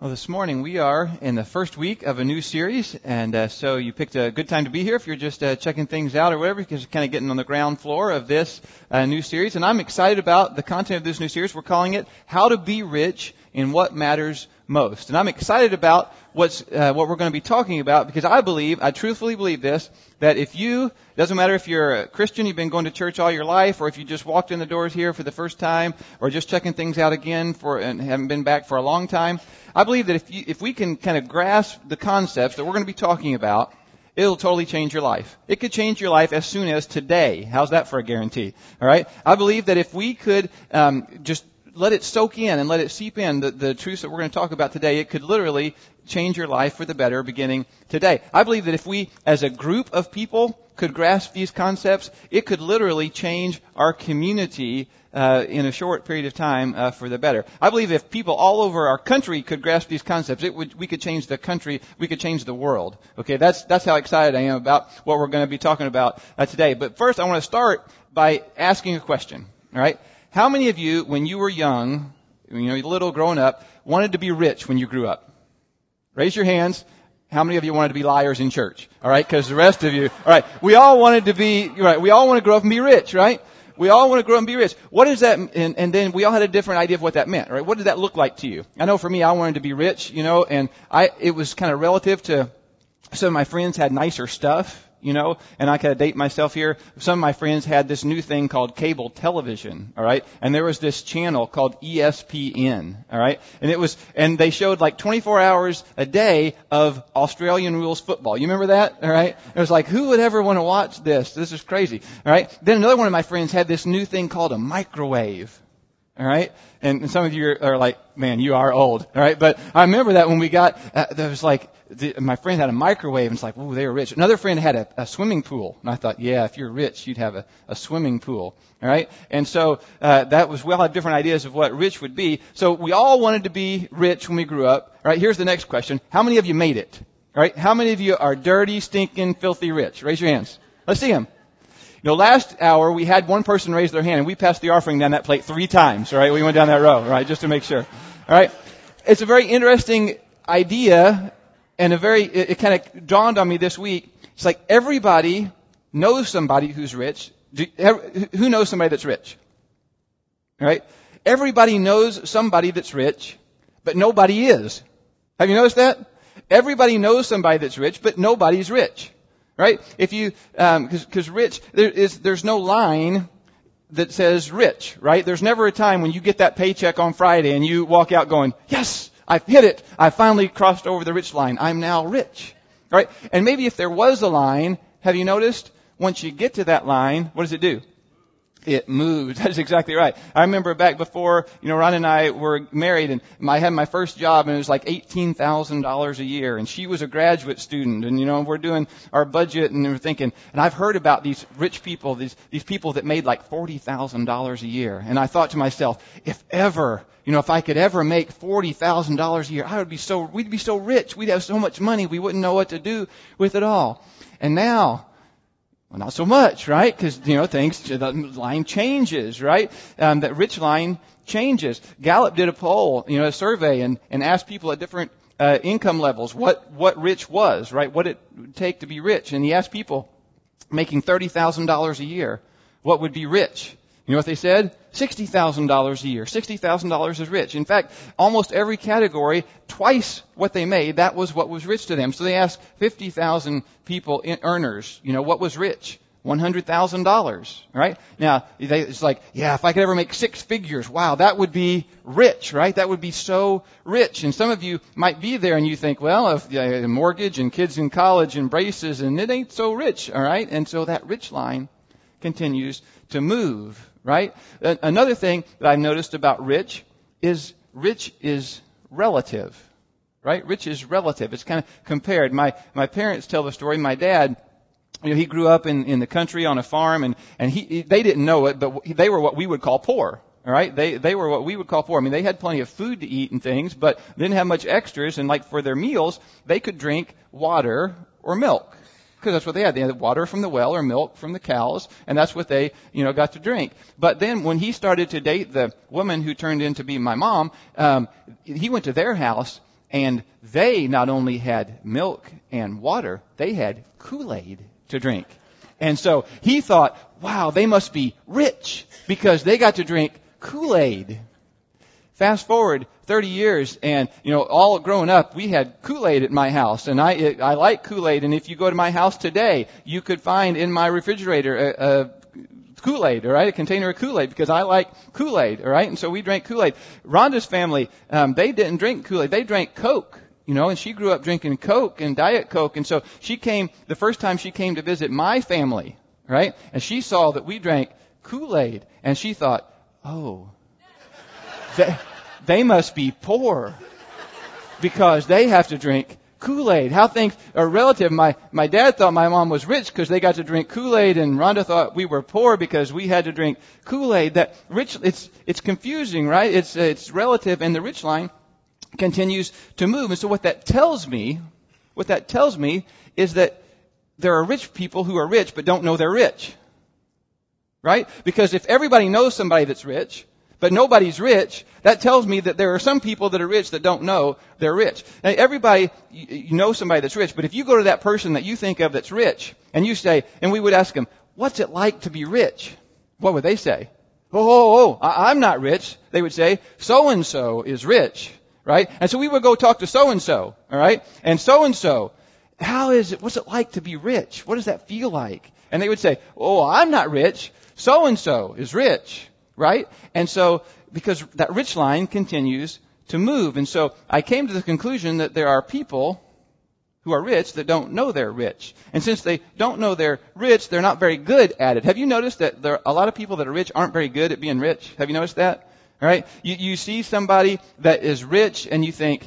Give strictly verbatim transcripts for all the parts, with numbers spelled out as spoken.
Well, this morning we are in the first week of a new series, and uh, so you picked a good time to be here if you're just uh, checking things out or whatever, because you're kind of getting on the ground floor of this uh, new series. And I'm excited about the content of this new series. We're calling it How to Be Rich in What Matters Most. And I'm excited about what's uh, what we're going to be talking about, because I believe, I truthfully believe this, that if you, doesn't matter if you're a Christian, you've been going to church all your life, or if you just walked in the doors here for the first time, or just checking things out again for and haven't been back for a long time, I believe that if you, if we can kind of grasp the concepts that we're going to be talking about, it'll totally change your life. It could change your life as soon as today. How's that for a guarantee? All right. I believe that if we could um, just let it soak in and let it seep in, the, the truths that we're going to talk about today, it could literally change your life for the better beginning today. I believe that if we, as a group of people, could grasp these concepts, it could literally change our community uh, in a short period of time uh, for the better. I believe if people all over our country could grasp these concepts, it would, we could change the country, we could change the world. Okay, that's that's how excited I am about what we're going to be talking about uh, today. But first, I want to start by asking a question. All right, how many of you, when you were young, you know, little growing up, wanted to be rich when you grew up? Raise your hands. How many of you wanted to be liars in church? All right, because the rest of you, all right, we all wanted to be, right, we all want to grow up and be rich, right? We all want to grow up and be rich. What is that? And, and then we all had a different idea of what that meant, right? What did that look like to you? I know for me, I wanted to be rich, you know, and I, it was kind of relative to some of my friends had nicer stuff. You know, and I kind of date myself here. Some of my friends had this new thing called cable television, all right? And there was this channel called E S P N, all right? And it was, and they showed like twenty-four hours a day of Australian rules football. You remember that, all right? It was like, who would ever want to watch this? This is crazy, all right? Then another one of my friends had this new thing called a microwave. All right, and some of you are like, man, you are old. All right, but I remember that when we got, uh, there was like, the, my friend had a microwave, and it's like, oh, they were rich. Another friend had a, a swimming pool, and I thought, yeah, if you're rich, you'd have a, a swimming pool. All right, and so uh, that was, we all had different ideas of what rich would be. So we all wanted to be rich when we grew up. All right, here's the next question: how many of you made it? All right, how many of you are dirty, stinking, filthy rich? Raise your hands. Let's see them. You know, last hour we had one person raise their hand, and we passed the offering down that plate three times, all right? We went down that row, right, just to make sure. All right? It's a very interesting idea, and a very, it, it kind of dawned on me this week. It's like everybody knows somebody who's rich. Do, who knows somebody that's rich? All right? Everybody knows somebody that's rich, but nobody is. Have you noticed that? Everybody knows somebody that's rich, but nobody's rich. Right? If you, um, cause, cause rich, there is, there's no line that says rich, right? There's never a time when you get that paycheck on Friday and you walk out going, yes, I've hit it. I finally crossed over the rich line. I'm now rich. Right? And maybe if there was a line, have you noticed? Once you get to that line, what does it do? It moves. That's exactly right. I remember back before, you know, Ron and I were married, and I had my first job, and it was like eighteen thousand dollars a year, and she was a graduate student, and, you know, we're doing our budget, and we're thinking, and I've heard about these rich people, these, these people that made like forty thousand dollars a year, and I thought to myself, if ever, you know, if I could ever make forty thousand dollars a year, I would be so, we'd be so rich, we'd have so much money, we wouldn't know what to do with it all. And now, well, not so much, right? Because, you know, things, the line changes, right? Um, that rich line changes. Gallup did a poll, you know, a survey, and, and asked people at different uh, income levels what, what rich was, right? What it would take to be rich. And he asked people making thirty thousand dollars a year, what would be rich? You know what they said? sixty thousand dollars a year. sixty thousand dollars is rich. In fact, almost every category, twice what they made, that was what was rich to them. So they asked fifty thousand people, in earners, you know, what was rich? one hundred thousand dollars, right? Now, they, it's like, yeah, if I could ever make six figures, wow, that would be rich, right? That would be so rich. And some of you might be there and you think, well, if uh, mortgage and kids in college and braces, and it ain't so rich, all right? And so that rich line continues to move. Right? Another thing that I've noticed about rich is rich is relative. Right? Rich is relative. It's kind of compared. My my parents tell the story. My dad, you know, he grew up in, in the country on a farm, and, and he they didn't know it, but they were what we would call poor. All right? They they were what we would call poor. I mean, they had plenty of food to eat and things, but they didn't have much extras, and like for their meals, they could drink water or milk. Because that's what they had. They had water from the well or milk from the cows, and that's what they, you know, got to drink. But then when he started to date the woman who turned in to be my mom, um, he went to their house, And they not only had milk and water, they had Kool-Aid to drink. And so he thought, wow, they must be rich because they got to drink Kool-Aid. Fast forward thirty years, and, you know, all growing up, we had Kool-Aid at my house, and I I like Kool-Aid, and if you go to my house today, you could find in my refrigerator a, a Kool-Aid, all right, a container of Kool-Aid, because I like Kool-Aid, all right, and so we drank Kool-Aid. Rhonda's family, um, they didn't drink Kool-Aid, they drank Coke, you know, and she grew up drinking Coke and Diet Coke, and so she came, the first time she came to visit my family, right, and she saw that we drank Kool-Aid, and she thought, oh, they, they must be poor because they have to drink Kool-Aid. How things are relative. My my dad thought my mom was rich because they got to drink Kool-Aid, and Rhonda thought we were poor because we had to drink Kool-Aid. That rich, it's it's confusing, right? It's it's relative, and the rich line continues to move. And so what that tells me, what that tells me is that there are rich people who are rich but don't know they're rich, right? Because if everybody knows somebody that's rich, but nobody's rich, that tells me that there are some people that are rich that don't know they're rich. Now, everybody, you know somebody that's rich, but if you go to that person that you think of that's rich, and you say, and we would ask them, what's it like to be rich? What would they say? Oh, oh, oh, I'm not rich. They would say, so-and-so is rich, right? And so we would go talk to so-and-so, all right? And so-and-so, how is it, what's it like to be rich? What does that feel like? And they would say, oh, I'm not rich. So-and-so is rich. Right? And so, because that rich line continues to move. And so, I came to the conclusion that there are people who are rich that don't know they're rich. And since they don't know they're rich, they're not very good at it. Have you noticed that there are a lot of people that are rich aren't very good at being rich? Have you noticed that? All right? You, you see somebody that is rich and you think,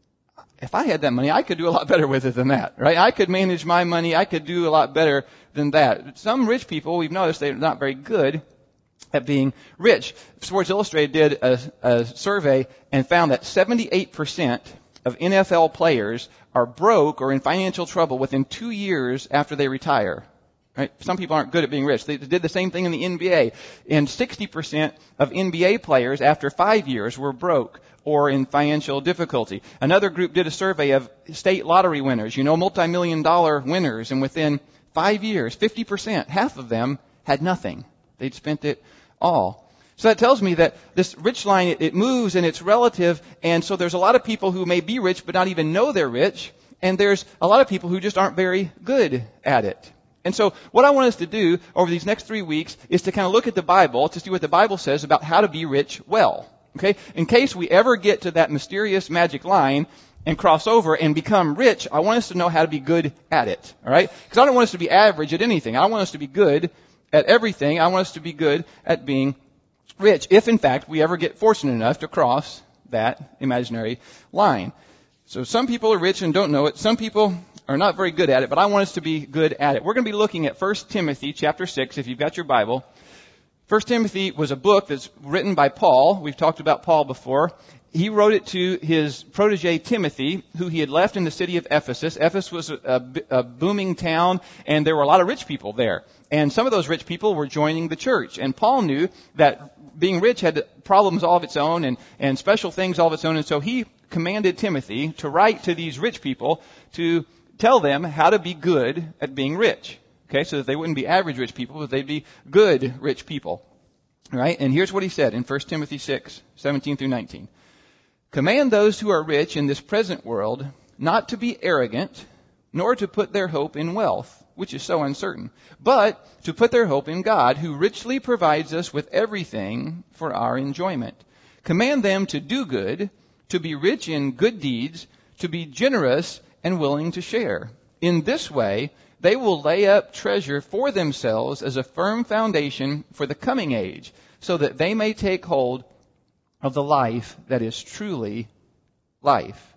if I had that money, I could do a lot better with it than that, right? I could manage my money. I could do a lot better than that. Some rich people, we've noticed they're not very good at being rich. Sports Illustrated did a, a survey and found that seventy-eight percent of N F L players are broke or in financial trouble within two years after they retire. Right? Some people aren't good at being rich. They did the same thing in the N B A. And sixty percent of N B A players after five years were broke or in financial difficulty. Another group did a survey of state lottery winners, you know, multi-million dollar winners, and within five years, fifty percent, half of them had nothing. They'd spent it all. So that tells me that this rich line, it, it moves and it's relative, and so there's a lot of people who may be rich but not even know they're rich, and there's a lot of people who just aren't very good at it. And so what I want us to do over these next three weeks is to kind of look at the Bible to see what the Bible says about how to be rich well. Okay? In case we ever get to that mysterious magic line and cross over and become rich, I want us to know how to be good at it. All right? Because I don't want us to be average at anything. I want us to be good at everything. I want us to be good at being rich, if in fact we ever get fortunate enough to cross that imaginary line. So some people are rich and don't know it. Some people are not very good at it, but I want us to be good at it. We're going to be looking at First Timothy chapter six, if you've got your Bible. First Timothy was a book that's written by Paul. We've talked about Paul before. He wrote it to his protege Timothy, who he had left in the city of Ephesus. Ephesus was a, a, a booming town, and there were a lot of rich people there. And some of those rich people were joining the church. And Paul knew that being rich had problems all of its own and, and special things all of its own. And so he commanded Timothy to write to these rich people to tell them how to be good at being rich. Okay, so that they wouldn't be average rich people, but they'd be good rich people. All right, and here's what he said in First Timothy six, seventeen through nineteen. Command those who are rich in this present world not to be arrogant, nor to put their hope in wealth, which is so uncertain, but to put their hope in God, who richly provides us with everything for our enjoyment. Command them to do good, to be rich in good deeds, to be generous and willing to share. In this way, they will lay up treasure for themselves as a firm foundation for the coming age, so that they may take hold of the life that is truly life.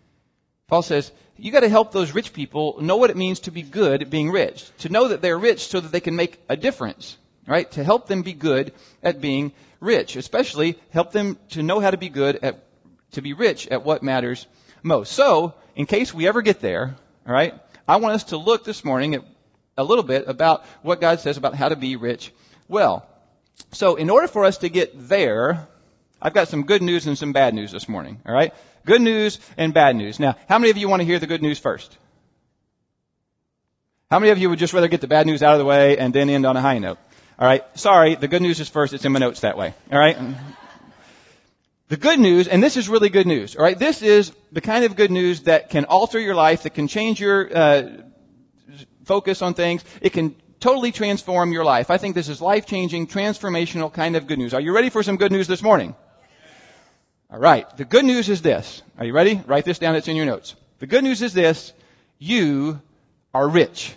Paul says, you got to help those rich people know what it means to be good at being rich, to know that they're rich so that they can make a difference, right? To help them be good at being rich, especially help them to know how to be good at, to be rich at what matters most. So, in case we ever get there, all right, I want us to look this morning at a little bit about what God says about how to be rich well. So, in order for us to get there, I've got some good news and some bad news this morning, all right? Good news and bad news. Now, how many of you want to hear the good news first? How many of you would just rather get the bad news out of the way and then end on a high note? All right, sorry, the good news is first. It's in my notes that way, all right? The good news, and this is really good news, all right? This is the kind of good news that can alter your life, that can change your uh, focus on things. It can totally transform your life. I think this is life-changing, transformational kind of good news. Are you ready for some good news this morning? All right. The good news is this. Are you ready? Write this down. It's in your notes. The good news is this. You are rich.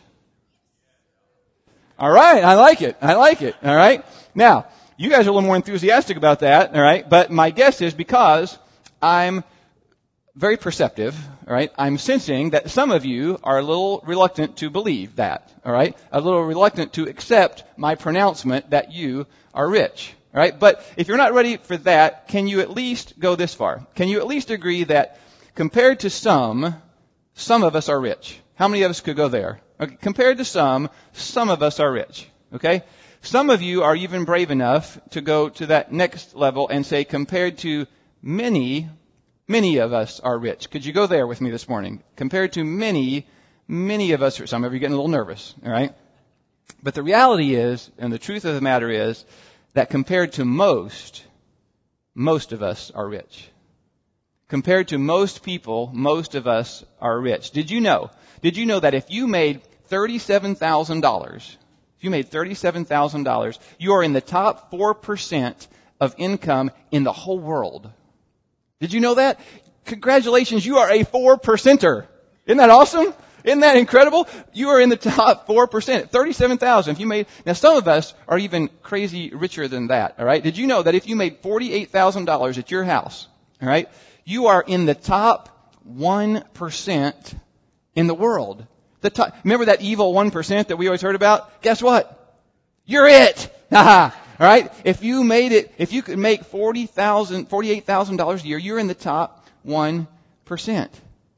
All right. I like it. I like it. All right. Now, you guys are a little more enthusiastic about that. All right. But my guess is because I'm very perceptive, all right, I'm sensing that some of you are a little reluctant to believe that, all right, a little reluctant to accept my pronouncement that you are rich, all right. But if you're not ready for that, can you at least go this far? Can you at least agree that compared to some, some of us are rich? How many of us could go there? Okay, compared to some, some of us are rich, okay? Some of you are even brave enough to go to that next level and say compared to many, many of us are rich. Could you go there with me this morning? Compared to many, many of us, or some of you are getting a little nervous, all right? But the reality is, and the truth of the matter is, that compared to most, most of us are rich. Compared to most people, most of us are rich. Did you know? Did you know that if you made thirty-seven thousand dollars, if you made thirty-seven thousand dollars, you are in the top four percent of income in the whole world? Did you know that? Congratulations, you are a four percenter. Isn't that awesome? Isn't that incredible? You are in the top four percent. thirty-seven thousand. If you made, now some of us are even crazy richer than that, all right? Did you know that if you made forty-eight thousand dollars at your house, all right, you are in the top one percent in the world? The top, remember that evil one percent that we always heard about? Guess what? You're it. All right? If you made it, if you could make forty thousand, forty-eight thousand dollars a year, you're in the top one percent.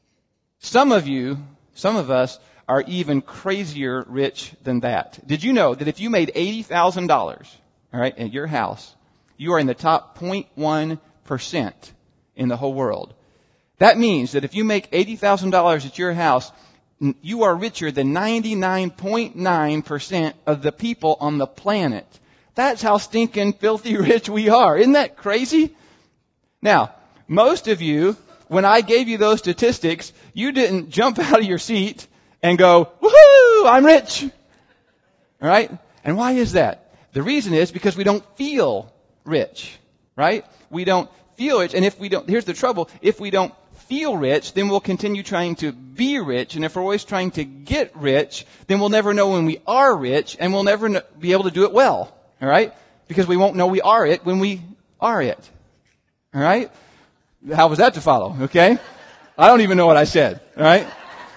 Some of you, some of us are even crazier rich than that. Did you know that if you made eighty thousand dollars, all right, at your house, you are in the top zero point one percent in the whole world? That means that if you make eighty thousand dollars at your house, you are richer than ninety-nine point nine percent of the people on the planet. That's how stinking filthy rich we are. Isn't that crazy? Now, most of you, when I gave you those statistics, you didn't jump out of your seat and go, woohoo, I'm rich. All right? And why is that? The reason is because we don't feel rich, right? We don't feel rich. And if we don't, here's the trouble, if we don't feel rich, then we'll continue trying to be rich. And if we're always trying to get rich, then we'll never know when we are rich, and we'll never know, be able to do it well. All right? Because we won't know we are it when we are it. All right? How was that to follow? Okay? I don't even know what I said. All right?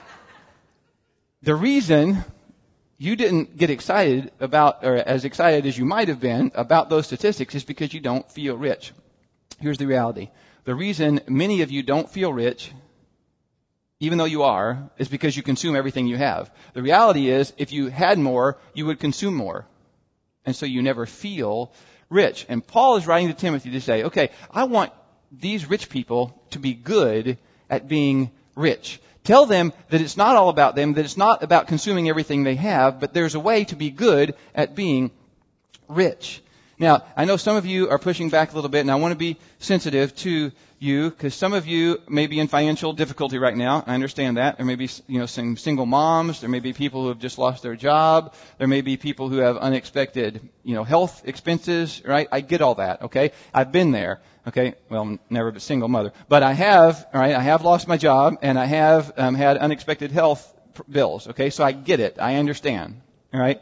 The reason you didn't get excited about, or as excited as you might have been about those statistics, is because you don't feel rich. Here's the reality. The reason many of you don't feel rich, even though you are, is because you consume everything you have. The reality is, if you had more, you would consume more. And so you never feel rich. And Paul is writing to Timothy to say, okay, I want these rich people to be good at being rich. Tell them that it's not all about them, that it's not about consuming everything they have, but there's a way to be good at being rich. Now, I know some of you are pushing back a little bit, and I want to be sensitive to you, because some of you may be in financial difficulty right now. I understand that. There may be, you know, some single moms. There may be people who have just lost their job. There may be people who have unexpected, you know, health expenses, right? I get all that, okay? I've been there, okay? Well, I'm never a single mother. But I have, all right, I have lost my job, and I have um, had unexpected health bills, okay? So I get it. I understand, all right?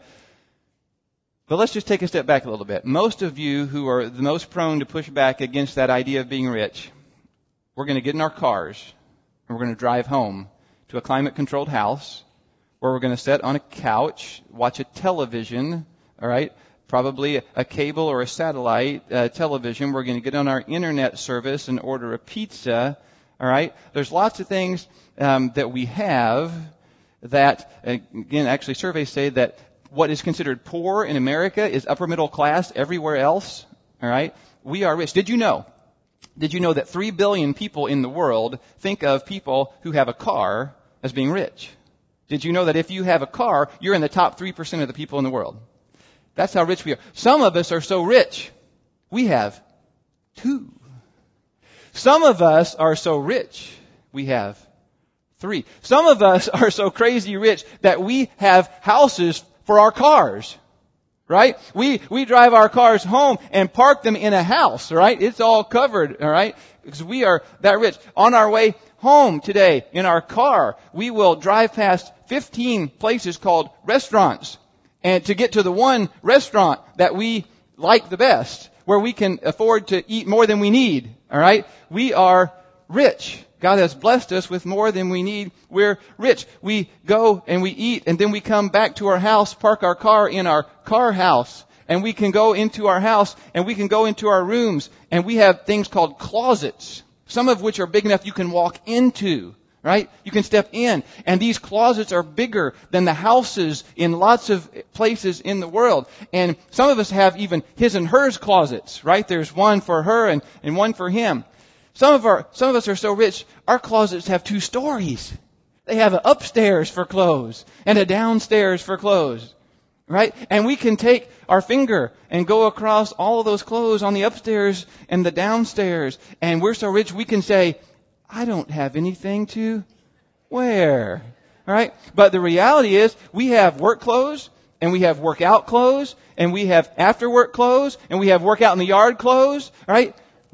But let's just take a step back a little bit. Most of you who are the most prone to push back against that idea of being rich, we're going to get in our cars and we're going to drive home to a climate-controlled house where we're going to sit on a couch, watch a television, all right, probably a cable or a satellite uh, television. We're going to get on our internet service and order a pizza, all right. There's lots of things um, that we have that, again, actually surveys say that what is considered poor in America is upper middle class everywhere else. All right. We are rich. Did you know? Did you know that three billion people in the world think of people who have a car as being rich? Did you know that if you have a car, you're in the top three percent of the people in the world? That's how rich we are. Some of us are so rich, we have two. Some of us are so rich, we have three. Some of us are so crazy rich that we have houses for our cars. Right? We, we drive our cars home and park them in a house, right? It's all covered, all right? Because we are that rich. On our way home today in our car, we will drive past fifteen places called restaurants, and to get to the one restaurant that we like the best, where we can afford to eat more than we need, all right? We are rich. God has blessed us with more than we need. We're rich. We go and we eat, and then we come back to our house, park our car in our car house, and we can go into our house, and we can go into our rooms, and we have things called closets, some of which are big enough you can walk into, right? You can step in, and these closets are bigger than the houses in lots of places in the world. And some of us have even his and hers closets, right? There's one for her and, and one for him. Some of our, some of us are so rich, our closets have two stories. They have an upstairs for clothes and a downstairs for clothes, right? And we can take our finger and go across all of those clothes on the upstairs and the downstairs. And we're so rich, we can say, I don't have anything to wear, right? But the reality is, we have work clothes, and we have workout clothes, and we have after work clothes, and we have workout in the yard clothes, right?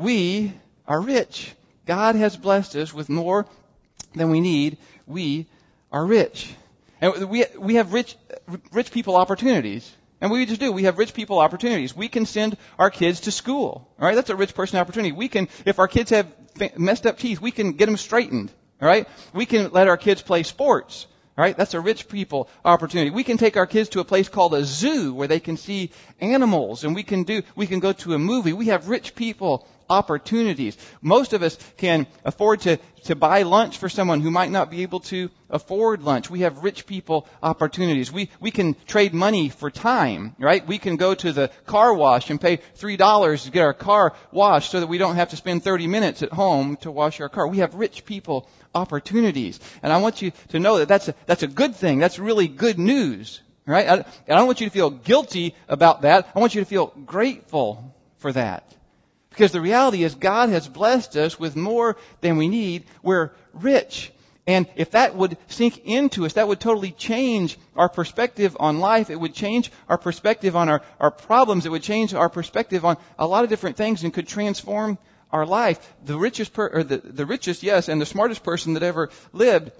We are rich. God has blessed us with more than we need. We are rich. And we we have rich rich people opportunities. And we just do. We have rich people opportunities. We can send our kids to school. All right? That's a rich person opportunity. We can, if our kids have messed up teeth, we can get them straightened. All right? We can let our kids play sports. All right? That's a rich people opportunity. We can take our kids to a place called a zoo where they can see animals, and we can do we can go to a movie. We have rich people opportunities. Most of us can afford to, to buy lunch for someone who might not be able to afford lunch. We have rich people opportunities. We, we can trade money for time, right? We can go to the car wash and pay three dollars to get our car washed so that we don't have to spend thirty minutes at home to wash our car. We have rich people opportunities. And I want you to know that that's a, that's a good thing. That's really good news, right? I, I don't want you to feel guilty about that. I want you to feel grateful for that. Because the reality is God has blessed us with more than we need. We're rich. And if that would sink into us, that would totally change our perspective on life. It would change our perspective on our, our problems. It would change our perspective on a lot of different things and could transform our life. The richest, per, or the, the richest, yes, and the smartest person that ever lived,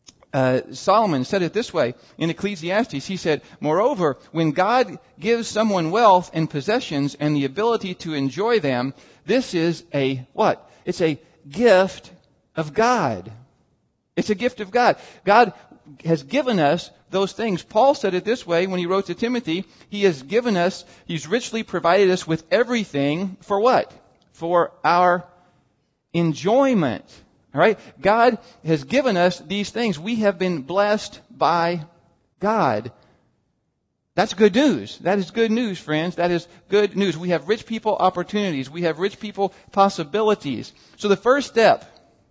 Uh, Solomon said it this way in Ecclesiastes. He said, moreover, when God gives someone wealth and possessions and the ability to enjoy them, this is a what? It's a gift of God. It's a gift of God. God has given us those things. Paul said it this way when he wrote to Timothy. He has given us, he's richly provided us with everything for what? For our enjoyment. All right? God has given us these things. We have been blessed by God. That's good news. That is good news, friends. That is good news. We have rich people opportunities. We have rich people possibilities. So the first step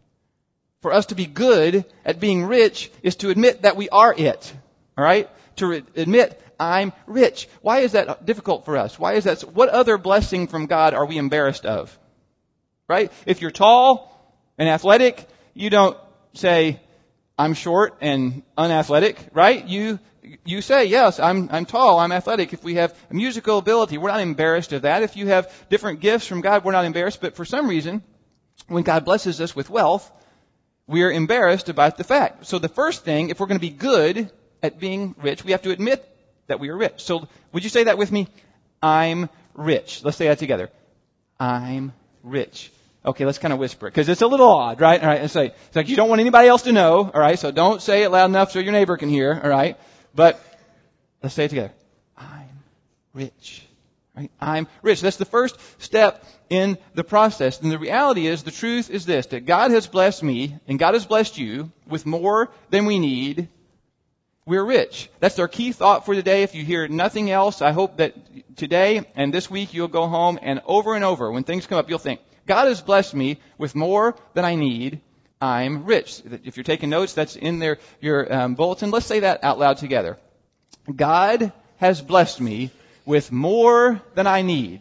for us to be good at being rich is to admit that we are it. All right? To re- admit, I'm rich. Why is that difficult for us? Why is that? What other blessing from God are we embarrassed of? Right? If you're tall and athletic, you don't say, I'm short and unathletic, right? You you say, yes, I'm I'm tall, I'm athletic. If we have a musical ability, we're not embarrassed of that. If you have different gifts from God, we're not embarrassed. But for some reason, when God blesses us with wealth, we're embarrassed about the fact. So the first thing, if we're going to be good at being rich, we have to admit that we are rich. So would you say that with me? I'm rich. Let's say that together. I'm rich. Okay, let's kind of whisper it, because it's a little odd, right? All right, it's like, it's like you don't want anybody else to know, all right? So don't say it loud enough so your neighbor can hear, all right? But let's say it together. I'm rich, right? I'm rich. That's the first step in the process. And the reality is, the truth is this, that God has blessed me, and God has blessed you with more than we need. We're rich. That's our key thought for today. If you hear nothing else, I hope that today and this week you'll go home and over and over, when things come up, you'll think, God has blessed me with more than I need. I'm rich. If you're taking notes, that's in there, your um, bulletin. Let's say that out loud together. God has blessed me with more than I need.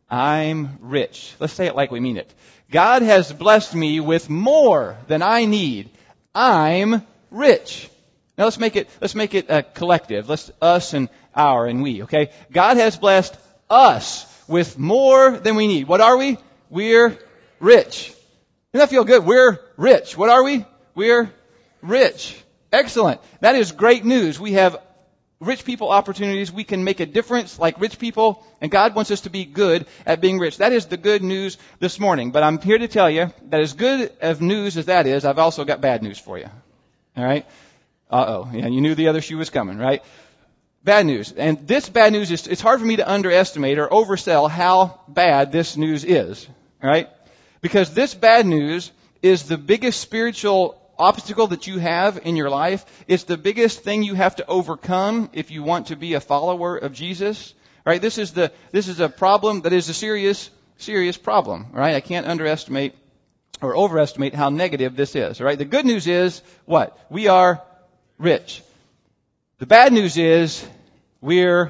I'm rich. Let's say it like we mean it. God has blessed me with more than I need. I'm rich. Now let's make it, let's make it a collective. Let's, us and our and we, okay? God has blessed us with more than we need. What are we? We're rich. Doesn't that feel good? We're rich. What are we? We're rich. Excellent. That is great news. We have rich people opportunities. We can make a difference like rich people, and God wants us to be good at being rich. That is the good news this morning. But I'm here to tell you that as good of news as that is, I've also got bad news for you. All right? Uh-oh. Yeah, you knew the other shoe was coming, right? Bad news. And this bad news is, it's hard for me to underestimate or oversell how bad this news is. All right? Because this bad news is the biggest spiritual obstacle that you have in your life. It's the biggest thing you have to overcome if you want to be a follower of Jesus. Right? This is the this is a problem that is a serious serious problem. Right? I can't underestimate or overestimate how negative this is. Right? The good news is what? We are rich. The bad news is we're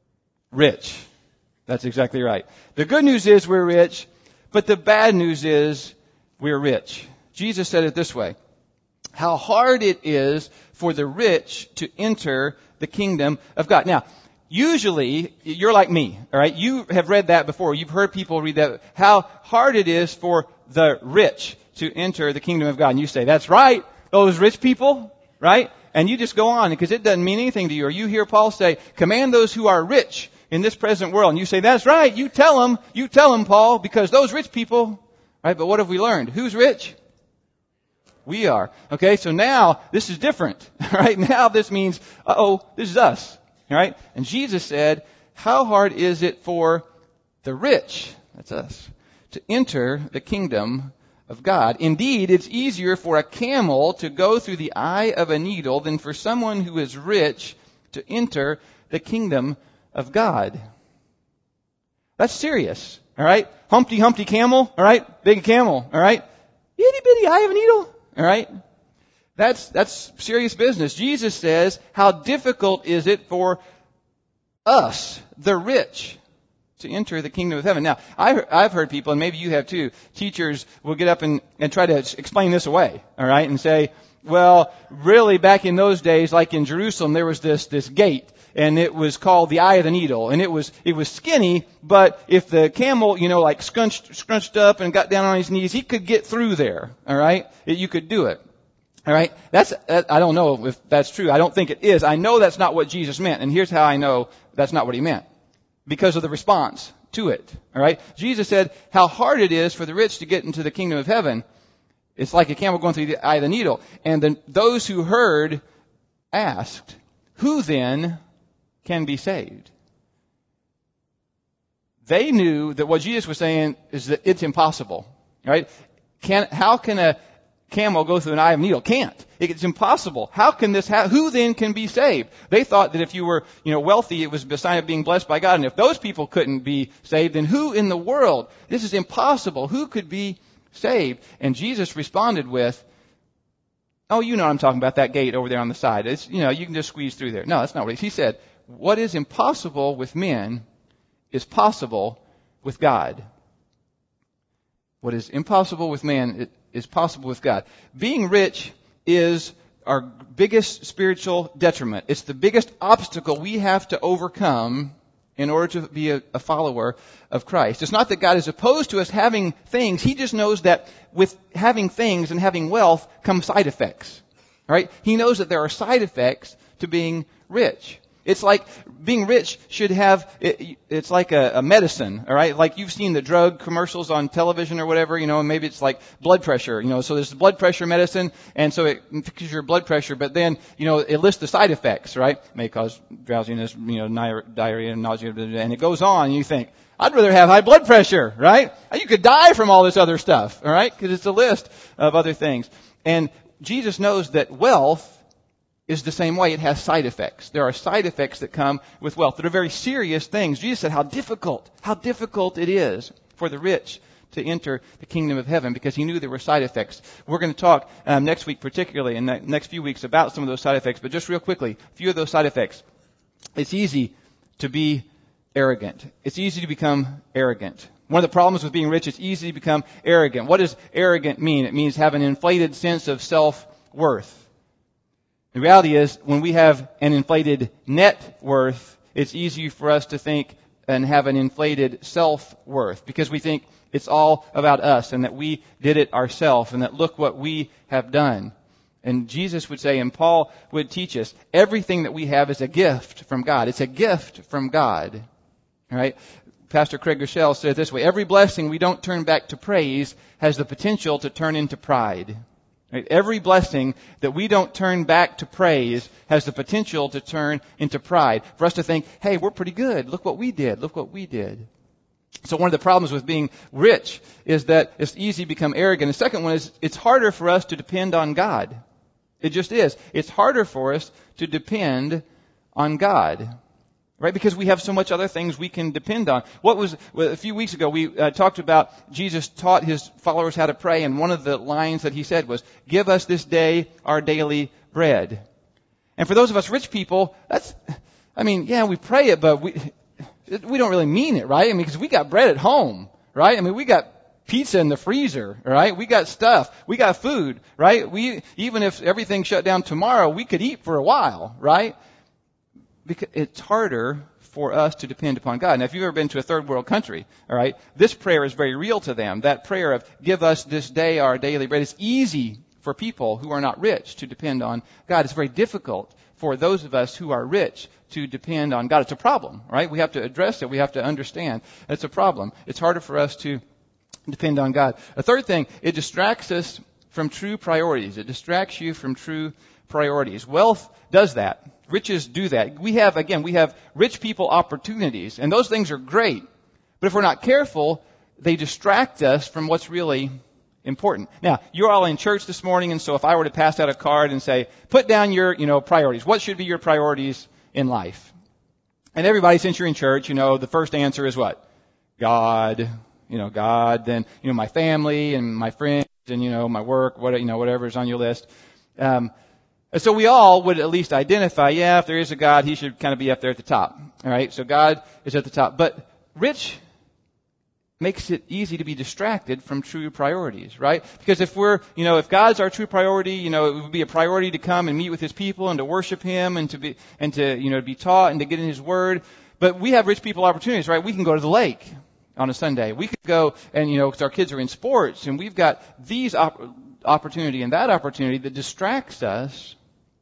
rich. That's exactly right. The good news is we're rich, but the bad news is we're rich. Jesus said it this way. How hard it is for the rich to enter the kingdom of God. Now, usually, you're like me, all right? You have read that before. You've heard people read that. How hard it is for the rich to enter the kingdom of God. And you say, that's right, those rich people, right? And you just go on because it doesn't mean anything to you. Or you hear Paul say, command those who are rich in this present world. And you say, that's right, you tell them, you tell them, Paul, because those rich people, right? But what have we learned? Who's rich? We are. Okay, so now this is different. Right? Now this means, uh-oh, this is us. Right? And Jesus said, how hard is it for the rich, that's us, to enter the kingdom of God? Indeed, it's easier for a camel to go through the eye of a needle than for someone who is rich to enter the kingdom of God. That's serious. All right? Humpty Humpty camel. All right? Big camel. All right? Itty bitty eye of a needle. All right? That's, that's serious business. Jesus says, how difficult is it for us, the rich, to enter the kingdom of heaven? Now, I, I've heard people, and maybe you have too, teachers will get up and, and try to explain this away, all right, and say, well, really back in those days, like in Jerusalem, there was this, this gate, and it was called the eye of the needle, and it was, it was skinny, but if the camel, you know, like scrunched, scrunched up and got down on his knees, he could get through there, all right? It, you could do it. All right? That's, that, I don't know if that's true. I don't think it is. I know that's not what Jesus meant, and here's how I know that's not what he meant. Because of the response to it. All right? Jesus said how hard it is for the rich to get into the kingdom of heaven. It's like a camel going through the eye of the needle. And then those who heard asked, who then can be saved? They knew that what Jesus was saying is that it's impossible. Right? Can, how can a camel go through an eye of a needle? Can't. It's impossible. How can this happen? Who then can be saved? They thought that if you were, you know, wealthy, it was a sign of being blessed by God. And if those people couldn't be saved, then who in the world? This is impossible. Who could be saved? And Jesus responded with, oh, you know what I'm talking about, that gate over there on the side. It's, you know, you can just squeeze through there. No, that's not what he, he said. What is impossible with men is possible with God. What is impossible with man is possible with God. Being rich is our biggest spiritual detriment. It's the biggest obstacle we have to overcome in order to be a, a follower of Christ. It's not that God is opposed to us having things. He just knows that with having things and having wealth come side effects. Right? He knows that there are side effects to being rich. It's like being rich should have, it, it's like a, a medicine, all right? Like you've seen the drug commercials on television or whatever, you know, and maybe it's like blood pressure, you know, so there's the blood pressure medicine, and so it fixes your blood pressure, but then, you know, it lists the side effects, right? It may cause drowsiness, you know, diarrhea, nausea, and it goes on, and you think, I'd rather have high blood pressure, right? You could die from all this other stuff, all right? Because it's a list of other things. And Jesus knows that wealth is the same way. It has side effects. There are side effects that come with wealth that are very serious things. Jesus said how difficult, how difficult it is for the rich to enter the kingdom of heaven because he knew there were side effects. We're going to talk um, next week particularly, in the next few weeks, about some of those side effects. But just real quickly, a few of those side effects. It's easy to be arrogant. It's easy to become arrogant. One of the problems with being rich, it's easy to become arrogant. What does arrogant mean? It means have an inflated sense of self-worth. The reality is, when we have an inflated net worth, it's easy for us to think and have an inflated self-worth because we think it's all about us and that we did it ourselves and that look what we have done. And Jesus would say, and Paul would teach us, everything that we have is a gift from God. It's a gift from God. All right? Pastor Craig Rochelle said it this way, every blessing we don't turn back to praise has the potential to turn into pride. Right? Every blessing that we don't turn back to praise has the potential to turn into pride. For us to think, hey, we're pretty good. Look what we did. Look what we did. So one of the problems with being rich is that it's easy to become arrogant. The second one is it's harder for us to depend on God. It just is. It's harder for us to depend on God. Right? Because we have so much other things we can depend on. What was, well, a few weeks ago, we uh, talked about Jesus taught his followers how to pray, and one of the lines that he said was, give us this day our daily bread. And for those of us rich people, that's, I mean, yeah, we pray it, but we, we don't really mean it, right? I mean, because we got bread at home, right? I mean, we got pizza in the freezer, right? We got stuff. We got food, right? We, even if everything shut down tomorrow, we could eat for a while, right? Because it's harder for us to depend upon God. Now, if you've ever been to a third world country, all right, this prayer is very real to them. That prayer of give us this day our daily bread is easy for people who are not rich to depend on God. It's very difficult for those of us who are rich to depend on God. It's a problem, right? We have to address it. We have to understand it's a problem. It's harder for us to depend on God. A third thing, it distracts us from true priorities. It distracts you from true priorities. Wealth does that. Riches do that. We have, again, we have rich people opportunities, and those things are great. But if we're not careful, they distract us from what's really important. Now, you're all in church this morning, and so if I were to pass out a card and say, put down your, you know, priorities. What should be your priorities in life? And everybody, since you're in church, you know, the first answer is what? God, you know, God, then, you know, my family and my friends and, you know, my work, what, you know, whatever's on your list. Um, So we all would at least identify, yeah, if there is a God, he should kind of be up there at the top. All right, so God is at the top. But rich makes it easy to be distracted from true priorities, right? Because if we're, you know, if God's our true priority, you know, it would be a priority to come and meet with his people and to worship him and to be, and to, you know, be taught and to get in his word. But we have rich people opportunities, right? We can go to the lake on a Sunday. We could go and, you know, because our kids are in sports and we've got these op- opportunity and that opportunity that distracts us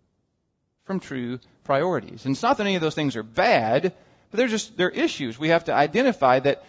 from true priorities. And it's not that any of those things are bad, but they're just, they're issues. We have to identify that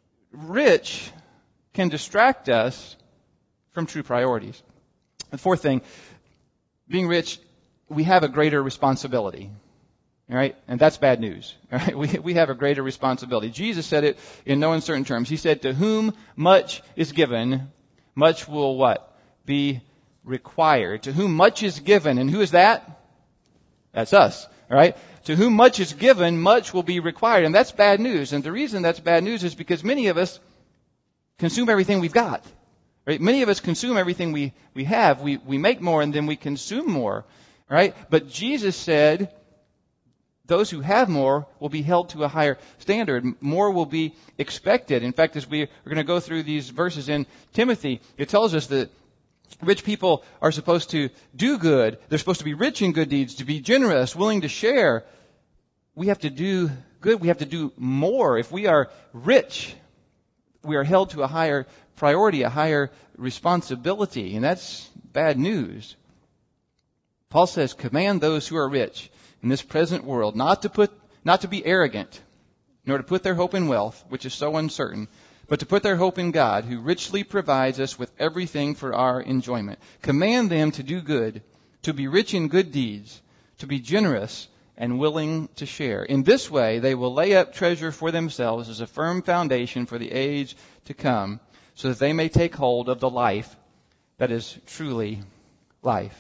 rich can distract us from true priorities. The fourth thing, being rich, we have a greater responsibility. All right? And that's bad news. All right? We, we have a greater responsibility. Jesus said it in no uncertain terms. He said, to whom much is given, much will what? Be required. To whom much is given. And who is that? That's us, all right? To whom much is given, much will be required. And that's bad news. And the reason that's bad news is because many of us consume everything we've got. Right? Many of us consume everything we, we have. We, we make more and then we consume more, right? But Jesus said those who have more will be held to a higher standard. More will be expected. In fact, as we are going to go through these verses in Timothy, it tells us that rich people are supposed to do good. They're supposed to be rich in good deeds, to be generous, willing to share. We have to do good. We have to do more. If we are rich, we are held to a higher priority, a higher responsibility. And that's bad news. Paul says, command those who are rich in this present world not to put, not to be arrogant, nor to put their hope in wealth, which is so uncertain, but to put their hope in God, who richly provides us with everything for our enjoyment. Command them to do good, to be rich in good deeds, to be generous and willing to share. In this way, they will lay up treasure for themselves as a firm foundation for the age to come, so that they may take hold of the life that is truly life.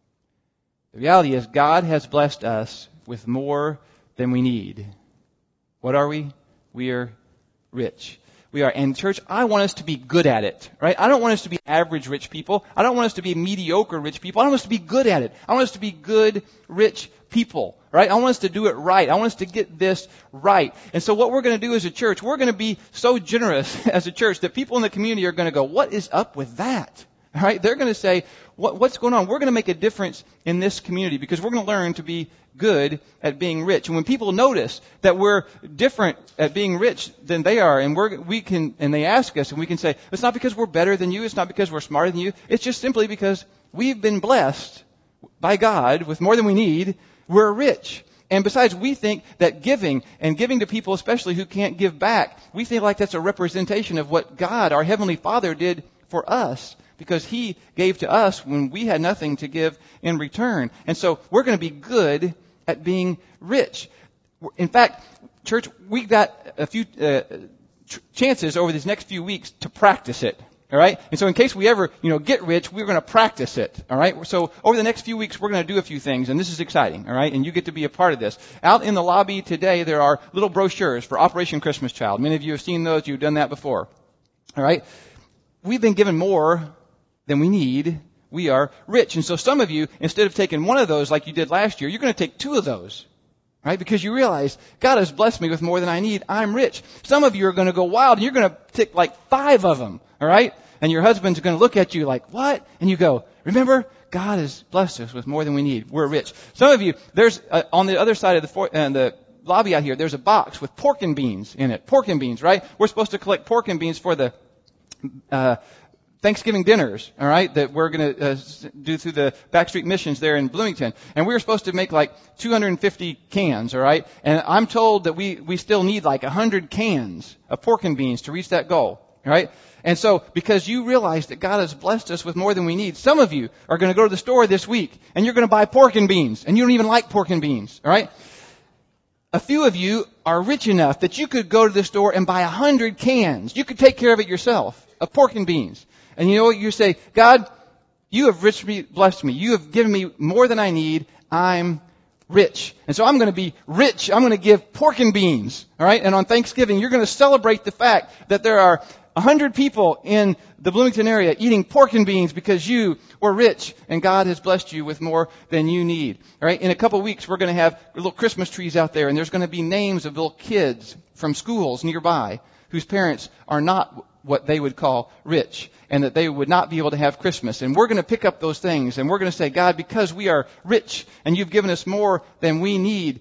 The reality is God has blessed us with more than we need. What are we? We are rich. We are. And church, I want us to be good at it, right? I don't want us to be average rich people. I don't want us to be mediocre rich people. I want us to be good at it. I want us to be good, rich people, right? I want us to do it right. I want us to get this right. And so what we're going to do as a church, we're going to be so generous as a church that people in the community are going to go, what is up with that? All right? They're going to say, what, what's going on? We're going to make a difference in this community because we're going to learn to be good at being rich. And when people notice that we're different at being rich than they are, and we're, we can, and they ask us, and we can say, it's not because we're better than you. It's not because we're smarter than you. It's just simply because we've been blessed by God with more than we need. We're rich. And besides, we think that giving, and giving to people especially who can't give back, we think like that's a representation of what God, our Heavenly Father, did for us. Because He gave to us when we had nothing to give in return. And so we're going to be good at being rich. In fact, church, we've got a few uh, ch- chances over these next few weeks to practice it. All right? And so in case we ever, you know, get rich, we're going to practice it. All right? So over the next few weeks, we're going to do a few things, and this is exciting. All right? And you get to be a part of this. Out in the lobby today, there are little brochures for Operation Christmas Child. Many of you have seen those. You've done that before. All right? We've been given more than we need. We are rich. And so some of you, instead of taking one of those like you did last year, you're going to take two of those. Right? Because you realize, God has blessed me with more than I need. I'm rich. Some of you are going to go wild and you're going to take like five of them. All right? And your husband's going to look at you like, what? And you go, remember, God has blessed us with more than we need. We're rich. Some of you, there's, uh, on the other side of the, for, uh, the lobby out here, there's a box with pork and beans in it. Pork and beans, right? We're supposed to collect pork and beans for the, uh, Thanksgiving dinners, all right, that we're going to uh, do through the Backstreet Missions there in Bloomington. And we were supposed to make like two hundred fifty cans, all right? And I'm told that we, we still need like one hundred cans of pork and beans to reach that goal, all right? And so because you realize that God has blessed us with more than we need, some of you are going to go to the store this week and you're going to buy pork and beans. And you don't even like pork and beans, all right? A few of you are rich enough that you could go to the store and buy one hundred cans. You could take care of it yourself, of pork and beans. And you know what? You say, God, you have richly blessed me. You have given me more than I need. I'm rich. And so I'm going to be rich. I'm going to give pork and beans. All right? And on Thanksgiving, you're going to celebrate the fact that there are one hundred people in the Bloomington area eating pork and beans because you were rich and God has blessed you with more than you need. All right? In a couple of weeks, we're going to have little Christmas trees out there, and there's going to be names of little kids from schools nearby whose parents are not what they would call rich, and that they would not be able to have Christmas. And we're going to pick up those things, and we're going to say, God, because we are rich and you've given us more than we need,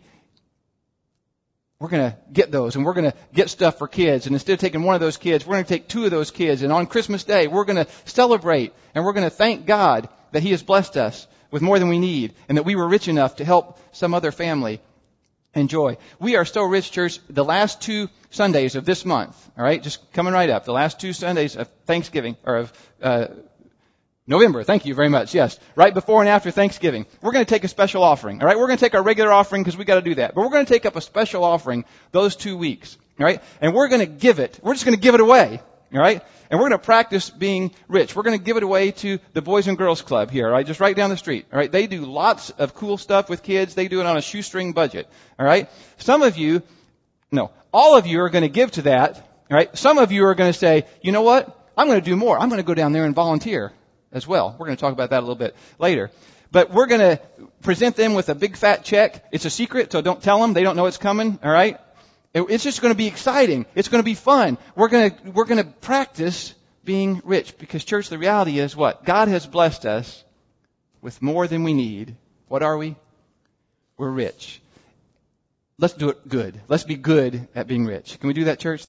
we're going to get those, and we're going to get stuff for kids. And instead of taking one of those kids, we're going to take two of those kids. And on Christmas Day, we're going to celebrate, and we're going to thank God that He has blessed us with more than we need, and that we were rich enough to help some other family enjoy. We are so rich, church. The last two Sundays of this month, all right, just coming right up, the last two Sundays of Thanksgiving, or of uh, November, thank you very much, yes, right before and after Thanksgiving, we're going to take a special offering, all right? We're going to take our regular offering because we got to do that, but we're going to take up a special offering those two weeks, all right? And we're going to give it, we're just going to give it away, all right? And we're going to practice being rich. We're going to give it away to the Boys and Girls Club here, all right, just right down the street, all right? They do lots of cool stuff with kids. They do it on a shoestring budget, all right? Some of you, no, all of you are going to give to that, all right? Some of you are going to say, you know what? I'm going to do more. I'm going to go down there and volunteer as well. We're going to talk about that a little bit later. But we're going to present them with a big fat check. It's a secret, so don't tell them. They don't know it's coming, all right? It's just going to be exciting. It's going to be fun. We're going to, we're going to practice being rich because, church, the reality is what? God has blessed us with more than we need. What are we? We're rich. Let's do it good. Let's be good at being rich. Can we do that, church?